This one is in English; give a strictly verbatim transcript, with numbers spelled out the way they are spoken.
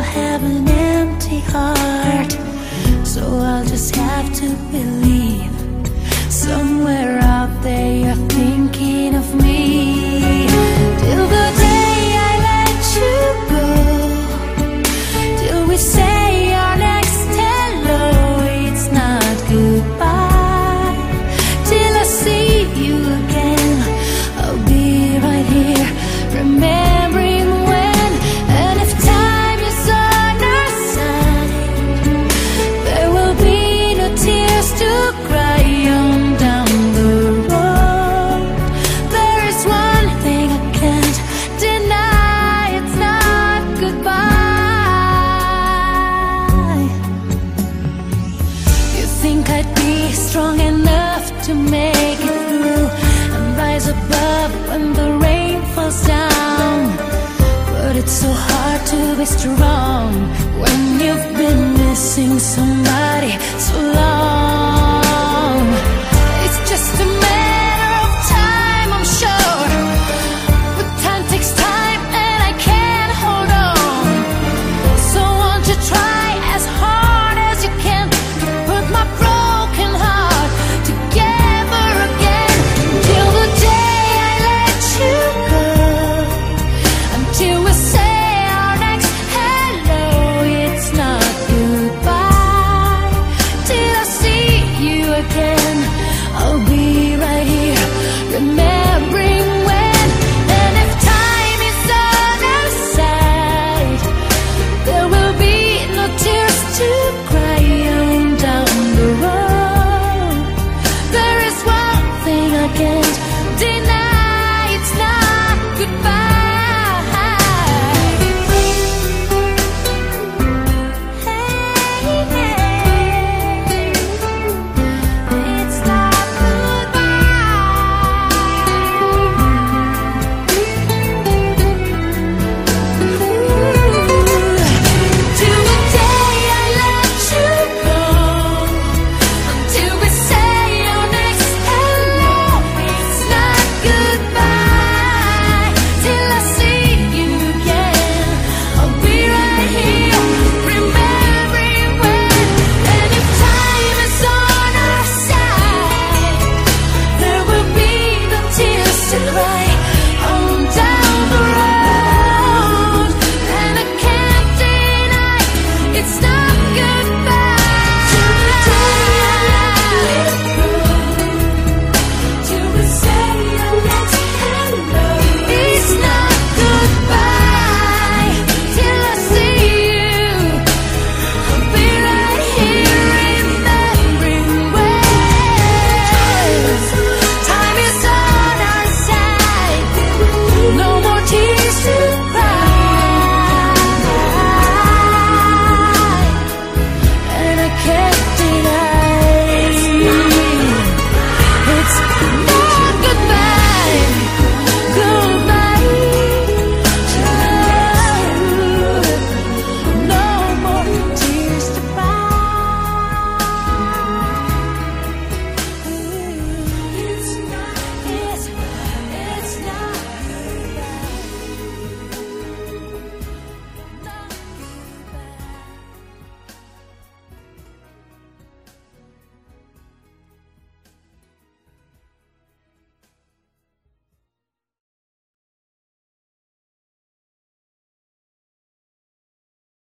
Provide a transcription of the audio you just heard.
have an empty heart. So I'll just have to believe somewhere out there you're thinking of me. Till the day I let you go, till we say our next hello, it's not goodbye. Till I see you again, I'll be right here, remembering when. And if time is on our side, there will be no tears to cry on down the road. There is one thing I can't deny, it's not goodbye. You think I'd be strong enough to make it through and rise above when the rain falls down, but it's so hard to be strong when you've been missing somebody so long. It's just a